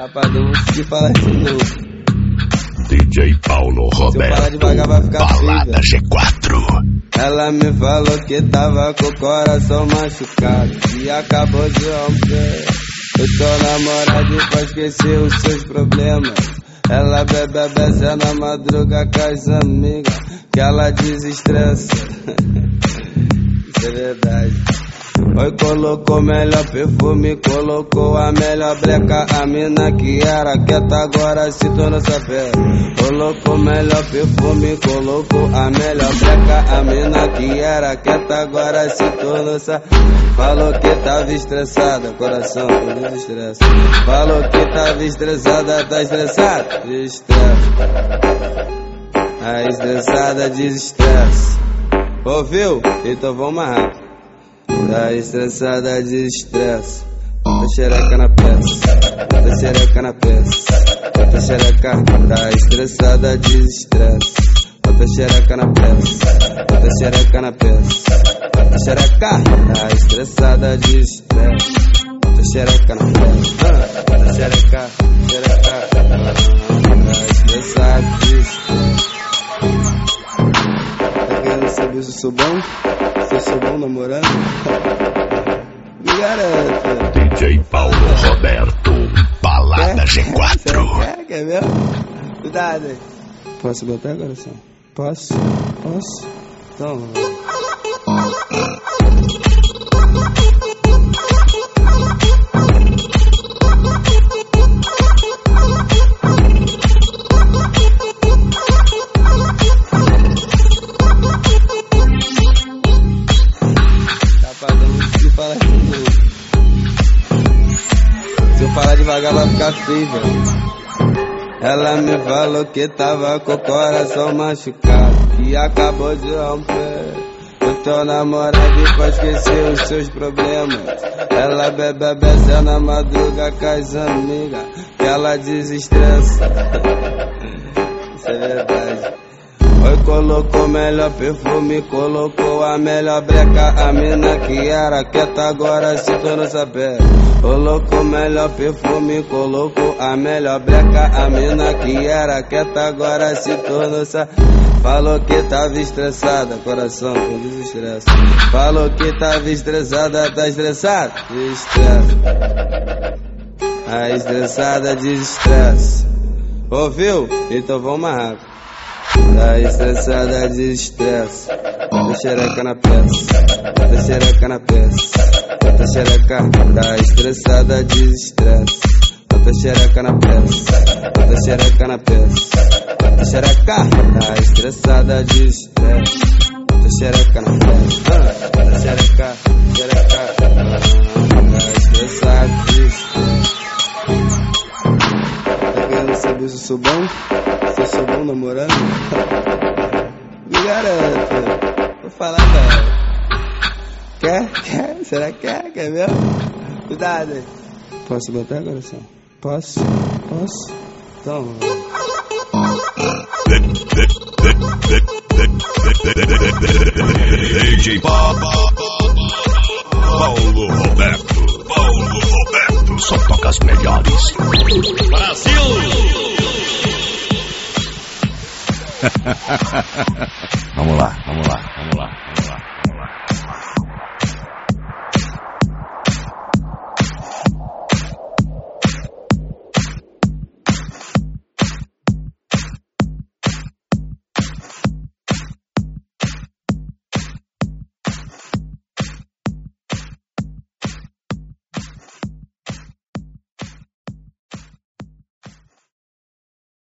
Chapadão, se fala assim não. DJ Paulo Roberto, Balada G4. Ela me falou que tava com o coração machucado e acabou de romper. Eu tô namorado e pode esquecer os seus problemas. Ela bebe na madruga com as amigas, que ela desestressa. Isso é verdade. Oi, colocou melhor perfume, colocou a melhor breca. A mina que era quieta agora se tornou sapé. Colocou melhor perfume, colocou a melhor breca. A mina que era quieta agora se tornou sapé. Falou que tava estressada, coração por desestresse. Falou que tava estressada, tá estressada? Desestresse. A estressada desestresse. Ouviu? Então vamos mais rápido. Tá estressada de estresse, bota xereca na peça, bota xereca na peça, bota xereca. Tá estressada de estresse, bota xereca na peça, bota xereca na peça, bota xereca. Tá estressada de estresse, bota xereca na peça, bota xereca, xereca. Tá estressada de estresse. Tá querendo saber se eu sou bom? Se eu sou bom namorando? Me garanto. DJ Paulo Roberto, Balada G4. Quer mesmo? Cuidado aí. Posso botar, coração? Posso? Posso? Então. Se eu falar devagar vai ficar feio, velho. Ela me falou que tava com o coração machucado e acabou de romper. Eu tô namorado e pode esquecer os seus problemas. Ela bebe na madruga com as amigas, que ela desestressa. Isso é verdade. Oi, colocou melhor perfume, colocou a melhor breca. A mina que era quieta agora se tornou sapé. Colocou melhor perfume, colocou a melhor breca. A mina que era quieta agora se tornou sapé. Falou que tava estressada, coração com desestresse. Falou que tava estressada, tá estressada? Desestresse. A estressada desestresse. Ouviu? Então vamos mais rápido. Tá estressada de estresse, bota xereca na peça, bota xereca na peça, bota xereca. Tá estressada de estresse, bota xereca na peça, bota xereca na peça, bota xereca. Tá estressada de estresse, bota xereca na peça, bota xereca, xereca. Tá estressada de estresse. Tá querendo saber se eu sou bom? Se eu sou bom namorando? Me garanto. Vou falar, velho. Quer? Será que quer? Quer mesmo? Cuidado aí. Posso botar, coração? Posso? Posso? Então. DJ Paulo Roberto, Paulo Roberto, só toca as melhores. Brasil! Vamos lá, vamos lá, vamos lá.